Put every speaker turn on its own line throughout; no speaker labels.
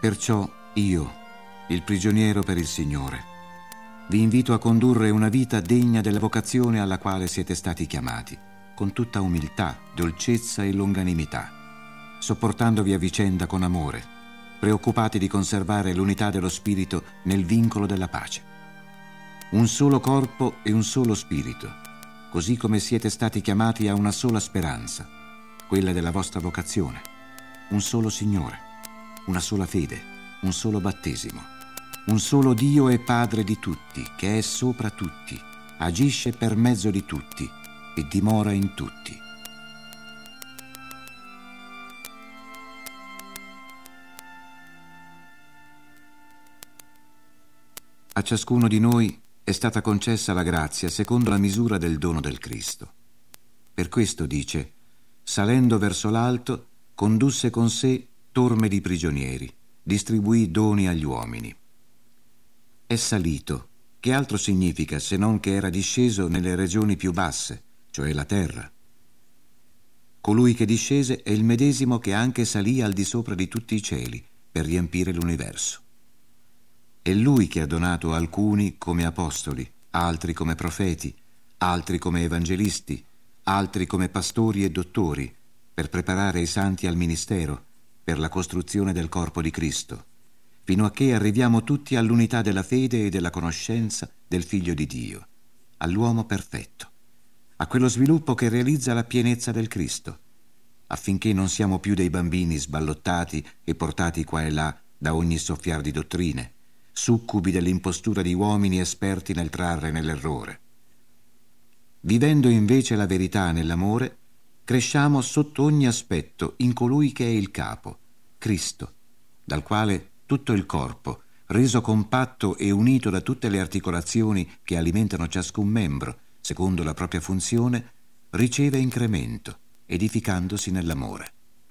Perciò io, il prigioniero per il Signore, vi invito a condurre una vita degna della vocazione alla quale siete stati chiamati, con tutta umiltà, dolcezza e longanimità, sopportandovi a vicenda con amore, preoccupati di conservare l'unità dello spirito nel vincolo della pace. Un solo corpo e un solo spirito, così come siete stati chiamati a una sola speranza, quella della vostra vocazione, un solo Signore, una sola fede, un solo battesimo, un solo Dio e Padre di tutti, che è sopra tutti, agisce per mezzo di tutti e dimora in tutti. A ciascuno di noi è stata concessa la grazia secondo la misura del dono del Cristo. Per questo dice: salendo verso l'alto, condusse con sé torme di prigionieri, distribuì doni agli uomini. È salito, che altro significa se non che era disceso nelle regioni più basse, cioè la terra? Colui che discese è il medesimo che anche salì al di sopra di tutti i cieli per riempire l'universo. È Lui che ha donato alcuni come apostoli, altri come profeti, altri come evangelisti, altri come pastori e dottori, per preparare i santi al ministero, per la costruzione del corpo di Cristo, fino a che arriviamo tutti all'unità della fede e della conoscenza del Figlio di Dio, all'uomo perfetto, a quello sviluppo che realizza la pienezza del Cristo, affinché non siamo più dei bambini sballottati e portati qua e là da ogni soffiar di dottrine, succubi dell'impostura di uomini esperti nel trarre nell'errore. Vivendo invece la verità nell'amore, cresciamo sotto ogni aspetto in colui che è il capo, Cristo, dal quale tutto il corpo, reso compatto e unito da tutte le articolazioni che alimentano ciascun membro, secondo la propria funzione, riceve incremento, edificandosi nell'amore.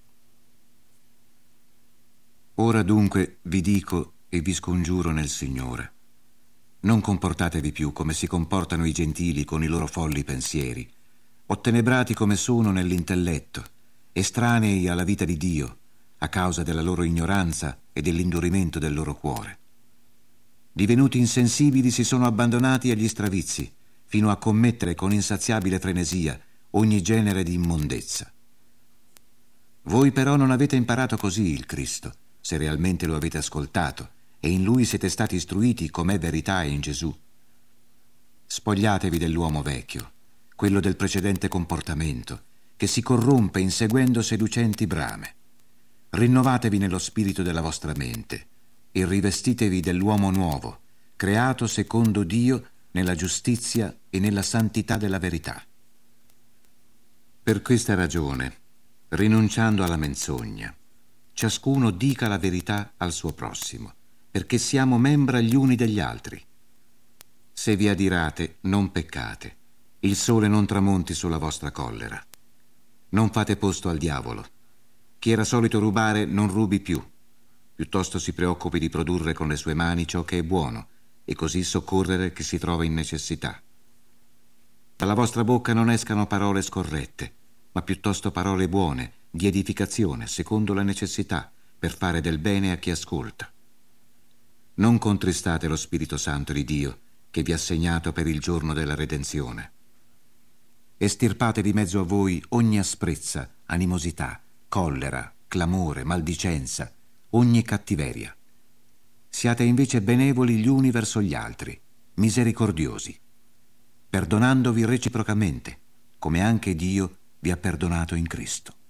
Ora dunque vi dico e vi scongiuro nel Signore: non comportatevi più come si comportano i gentili con i loro folli pensieri, ottenebrati come sono nell'intelletto, estranei alla vita di Dio, a causa della loro ignoranza e dell'indurimento del loro cuore. Divenuti insensibili si sono abbandonati agli stravizi, fino a commettere con insaziabile frenesia ogni genere di immondezza. Voi però non avete imparato così il Cristo, se realmente lo avete ascoltato, e in Lui siete stati istruiti com'è verità in Gesù. Spogliatevi dell'uomo vecchio, quello del precedente comportamento, che si corrompe inseguendo seducenti brame. Rinnovatevi nello spirito della vostra mente e rivestitevi dell'uomo nuovo, creato secondo Dio nella giustizia e nella santità della verità. Per questa ragione, rinunciando alla menzogna, ciascuno dica la verità al suo prossimo, perché siamo membra gli uni degli altri. Se vi adirate, non peccate, il sole non tramonti sulla vostra collera. Non fate posto al diavolo. Chi era solito rubare non rubi più, piuttosto si preoccupi di produrre con le sue mani ciò che è buono e così soccorrere chi si trova in necessità. Dalla vostra bocca non escano parole scorrette, ma piuttosto parole buone, di edificazione, secondo la necessità, per fare del bene a chi ascolta. Non contristate lo Spirito Santo di Dio, che vi ha segnato per il giorno della redenzione. Estirpate di mezzo a voi ogni asprezza, animosità, collera, clamore, maldicenza, ogni cattiveria. Siate invece benevoli gli uni verso gli altri, misericordiosi, perdonandovi reciprocamente, come anche Dio vi ha perdonato in Cristo.